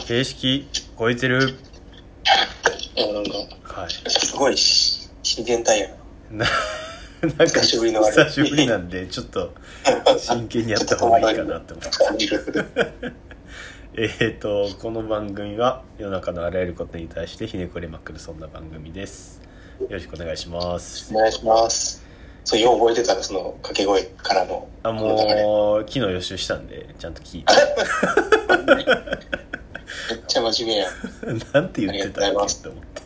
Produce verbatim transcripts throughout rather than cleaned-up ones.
形式超えてる。 あ、なんか、 はい。 すごいし自然体やな。なんか久しぶりのあれ久しぶりなんでちょっと真剣にやった方がいいかなって思って感じる。 えーとこの番組は世の中のあらゆることに対してひねくれまくるそんな番組です。よろしくお願いします。 お願いします。そう、よう覚えてたらその掛け声からのあ、もう昨日予習したんでちゃんと聞いてめっちゃ真面目やん。 なんて言ってたっけって思って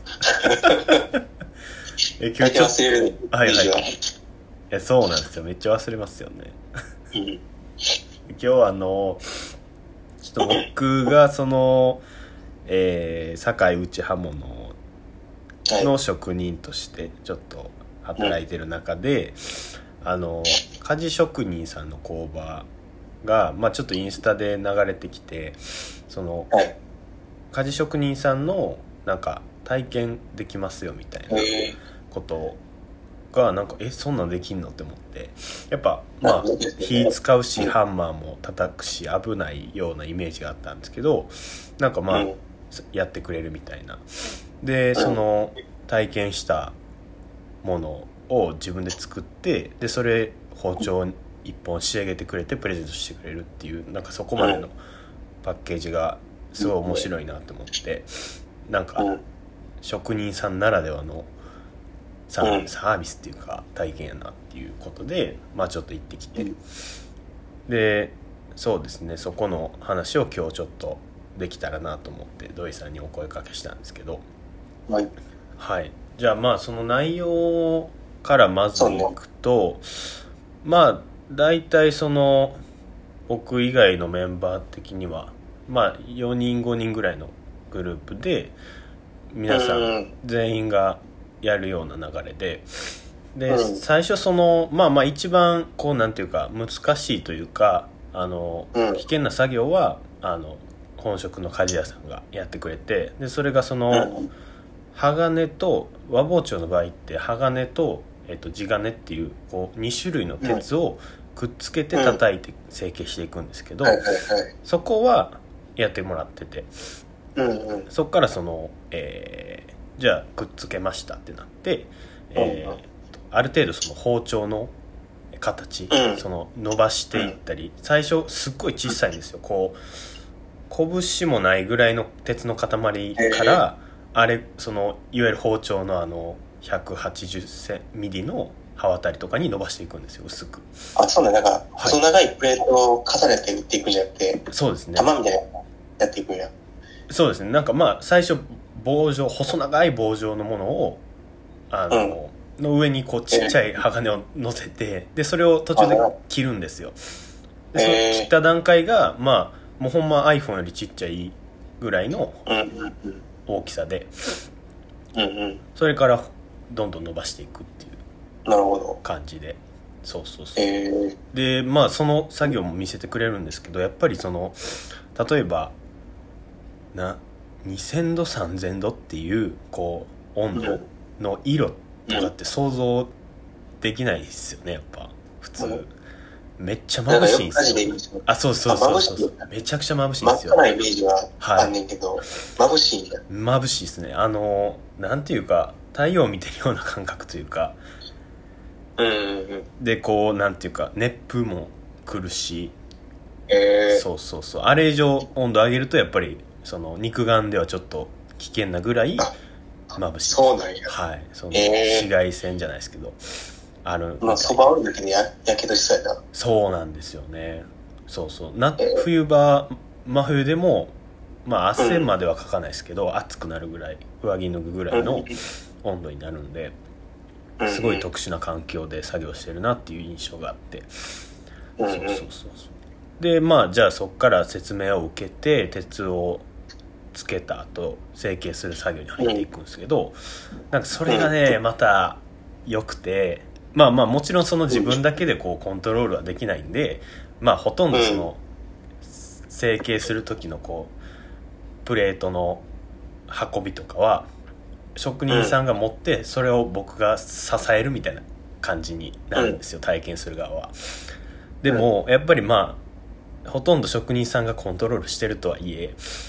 え今日ちょっと忘れるね。 はいはい。えそうなんですよ、めっちゃ忘れますよね、 うん、 今日はあのちょっと僕がその、えー、堺内刃物の職人としてちょっと働いてる中で、うん、あの鍛冶職人さんの工場が、まあ、ちょっとインスタで流れてきて、その、はい、鍛冶職人さんのなんか体験できますよみたいなことがなんかえそんなんできんのって思って、やっぱまあ火使うしハンマーも叩くし危ないようなイメージがあったんですけど、なんかまあやってくれるみたいなで、その体験したものを自分で作って、でそれ包丁一本仕上げてくれてプレゼントしてくれるっていう、なんかそこまでのパッケージがすごい面白いなと思って、なんか職人さんならではのサービスっていうか体験やなっていうことで、まあちょっと行ってきて、でそうですね、そこの話を今日ちょっとできたらなと思って土井さんにお声かけしたんですけど、 はい、 はい、じゃあまあその内容からまずいくと、まあ大体その僕以外のメンバー的にはまあよにんごにんぐらいのグループで皆さん全員がやるような流れで、で最初そのまあまあ一番こうなんていうか難しいというか、あの危険な作業はあの本職の鍛冶屋さんがやってくれて、でそれがその鋼と和包丁の場合って鋼と、えっと、地金っていう、こうに種類の鉄をくっつけて叩いて成形していくんですけど、そこはやってもらってて、そこからその、えー、じゃあくっつけましたってなって、えー、ある程度その包丁の形、その伸ばしていったり、最初すっごい小さいんですよ、こう拳もないぐらいの鉄の塊からあれそのいわゆる包丁のあのひゃくはちじゅっミリの刃渡りとかに伸ばしていくんですよ、薄く。 あ、そうなんだ。なんか細長いプレートを重ねて打っていくんじゃなくて、 そうですね、 玉みたいなやっていくんや。 そうですね、なんかまあ最初棒状、細長い棒状のものをあの、うん、の上にこうちっちゃい鋼を乗せて、でそれを途中で切るんですよ。でその切った段階がまあもうほんま iPhone よりちっちゃいぐらいの大きさで、それからどんどん伸ばしていくっていう感じで、そうそうそう、えー、でまあその作業も見せてくれるんですけど、やっぱりその例えばなにせんどさんぜんどっていうこう温度の色とかって想像できないですよね、やっぱ普通、うんめっちゃ眩しいんですよ。あ、そうそうそうそうそう。めちゃくちゃ眩しいんですよ。 真っ赤なイメージはあんねんけど、はい、眩しいんだ。 眩しいですね。あのなんていうか太陽を見てるような感覚というか、 うんうんうん、 でこうなんていうか熱風も来るし、 えー、 そうそうそう。あれ以上温度上げるとやっぱりその肉眼ではちょっと危険なぐらい眩しい。 そうなんや。 はい。その紫外線じゃないですけど。あるまあそばあるだけで や, やけどしそうやな。 そうなんですよね。そうそうな、えー、冬場真冬でもまあ汗まではかかないですけど、うん、暑くなるぐらい上着脱ぐぐらいの温度になるんで、うん、すごい特殊な環境で作業してるなっていう印象があって、うん、そうそうそうそうでまあじゃあそこから説明を受けて鉄をつけた後成形する作業に入っていくんですけど、うん、なんかそれがねまた良くて、まあまあもちろんその自分だけでこうコントロールはできないんで、まあほとんどその成形する時のこうプレートの運びとかは職人さんが持ってそれを僕が支えるみたいな感じになるんですよ、体験する側は。でもやっぱりまあほとんど職人さんがコントロールしてるとはいえ、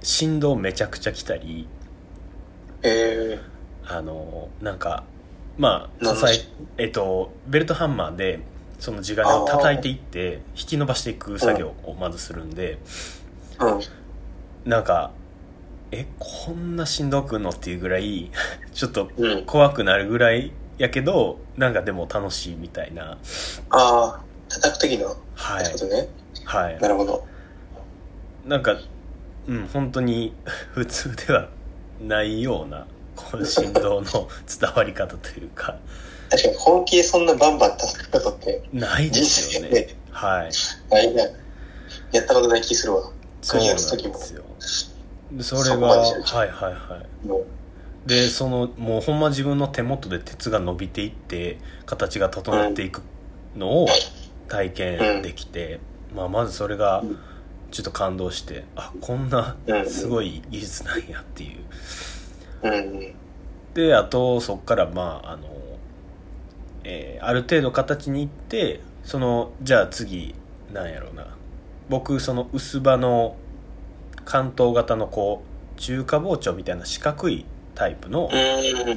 振動めちゃくちゃきたり、 えー、あのなんかまあなん支ええっとベルトハンマーでその地金を叩いていって引き伸ばしていく作業をまずするんで、 うん、 なんかえこんな振動くんのっていうぐらいちょっとうん、 怖くなるぐらいやけど、なんかでも楽しいみたいな。 ああ、叩く時のはいってことね。 はいなるほど。 なんかうん本当に普通ではないようなこの振動の伝わり方というか確かに本気でそんなバンバン叩くことってないですよね。はい。 ないな。やったことない気するわ。 そうなんですよ。でそれがはいはいはい。でそのもうほんま自分の手元で鉄が伸びていって形が整っていくのを体験できて、うん、まあまずそれがちょっと感動して、あこんなすごい技術なんやっていう。 うん、 であとそっからまああの、えー、ある程度形にいってそのじゃあ次なんやろうな、僕その薄刃の関東型のこう中華包丁みたいな四角いタイプの、 うん、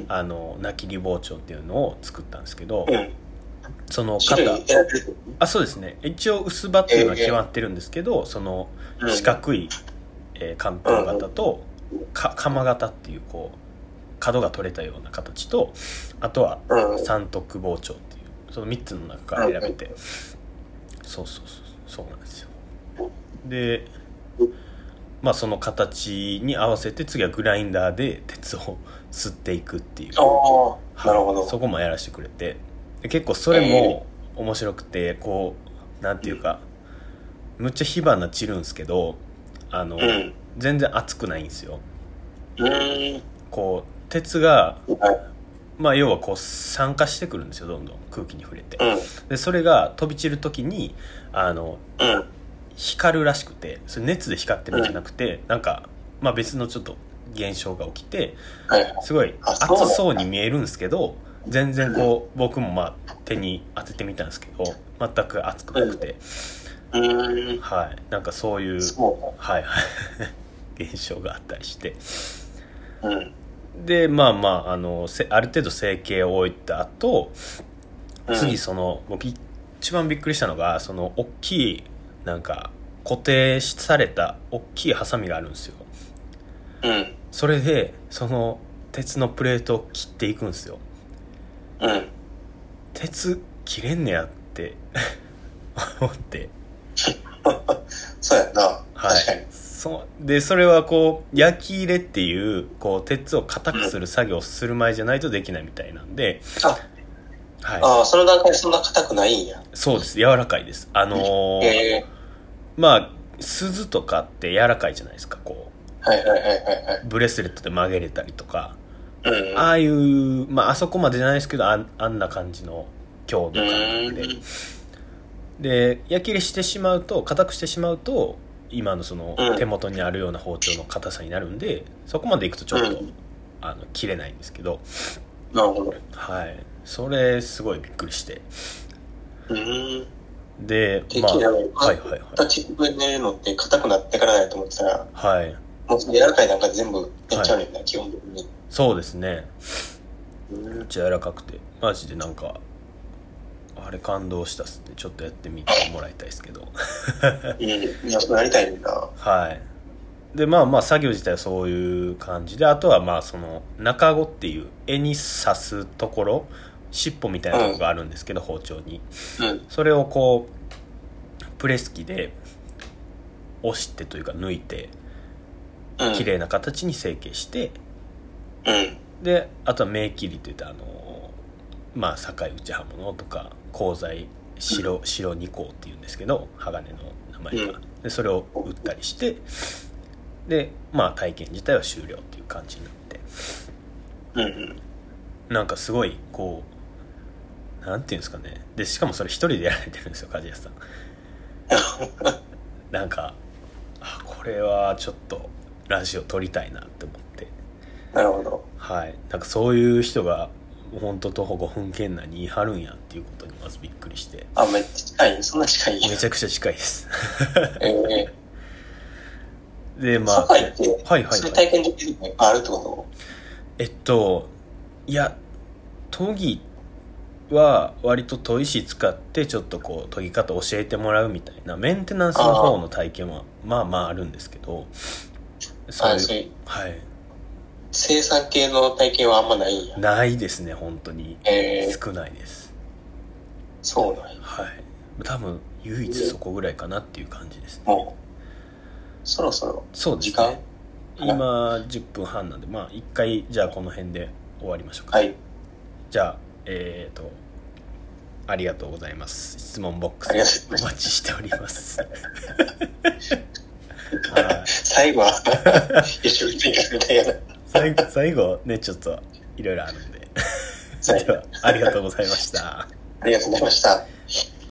あのなきり包丁っていうのを作ったんですけど、 うん、 その型あそうですね一応薄刃っていうのは決まってるんですけど、えー、その四角い、えー、関東型と、うん、か鎌型っていうこう角が取れたような形と、あとは三徳包丁っていうそのみっつの中から選べて、うん、そうそうそうそうなんですよ。でまあその形に合わせて次はグラインダーで鉄を吸っていくっていう、 ああ、なるほど。 そこもやらせてくれて、結構それも面白くて、こうなんていうかむっちゃ火花散るんですけど、あの、うん、全然熱くないんですよ。 うんこう鉄が、まあ要はこう酸化してくるんですよ、どんどん空気に触れて、うん、でそれが飛び散る時にあの、うん光るらしくて、それ熱で光ってるんじゃなくて、うん、なんか、まあ、別のちょっと現象が起きて、はい、すごい熱そうに見えるんですけど全然こう僕もまあ手に当ててみたんですけど全く熱くなくて、うん、はいなんかそういうはいはい現象があったりして、うん、でまあまああのある程度成形を終えた後、次その僕一番びっくりしたのがその大きいなんか固定された大きいハサミがあるんですよ、うん、それでその鉄のプレートを切っていくんですよ、うん、鉄切れんねやって思ってそうやな、 はい、確かにそうでそれはこう焼き入れっていうこう鉄を硬くする作業をする前じゃないとできないみたいなんで、 うん、あはい、ああその段階でそんな硬くないんや。 そうです、柔らかいです。あのーえーまあ鈴とかって柔らかいじゃないですか、こう、はいはいはいはい、 ブレスレットで曲げれたりとか、うん、ああいうまああそこまでじゃないですけど あ, あんな感じの強度感で、うん、で焼き入れしてしまうと硬くしてしまうと今のその手元にあるような包丁の硬さになるんで、そこまでいくとちょっと、うん、あの切れないんですけど、 なるほど、 はいそれすごいびっくりして、 うんで、まあ、はいはいはい。 立ち上でのって硬くなってからないと思ってたら、 はい。 もう柔らかいなんか全部やっちゃうねんな、はい、基本的に。 そうですね。めっちゃ柔らかくて、マジでなんか、あれ感動したっすね。ちょっとやってみてもらいたいですけど。 いや、そうなりたいんだ。 はい。で、まあまあ作業自体はそういう感じで、あとはまあその、中子っていう柄に刺すところ、尻尾みたいなとこがあるんですけど、うん、包丁に、うん、それをこうプレス機で押してというか抜いて、うん、綺麗な形に成形して、うん、であとは目切りといってあのまあ境内刃物とか鋼材白白二鋼っていうんですけど鋼の名前が、うん、でそれを打ったりしてでまあ体験自体は終了っていう感じになって、うん、なんかすごいこうなんていうんですかね。でしかもそれ一人でやられてるんですよ、梶谷さん。なんかあこれはちょっとラジオ撮りたいなって思って。 なるほど。 はい。なんかそういう人が本当徒歩ごふん圏内にいはるんやっていうことにまずびっくりして。 あめっちゃ近い、そんな近い。 めちゃくちゃ近いです。 えで、まあ。 堺って、 はいはいはい。 そういう体験できるのがいっぱいあるってこと？ えっと、いや、研ぎは割と砥石使ってちょっとこう研ぎ方教えてもらうみたいなメンテナンスの方の体験はまあまああるんですけど、 そういう、そういうはい。 生産系の体験はあんまないんや。 ないですね、本当に。 えー、 少ないです。 そうなんや。 はい。多分唯一そこぐらいかなっていう感じですね。 もうそろそろそうですね。時間今じゅっぷんはんなんで、まあ一回じゃあこの辺で終わりましょうか。 はい。 じゃあえーとありがとうございます。質問ボックスお待ちしております。 最後は一緒に勉強みたいな。 最後最後ねちょっといろいろあるんで。ではありがとうございました。 ありがとうございました。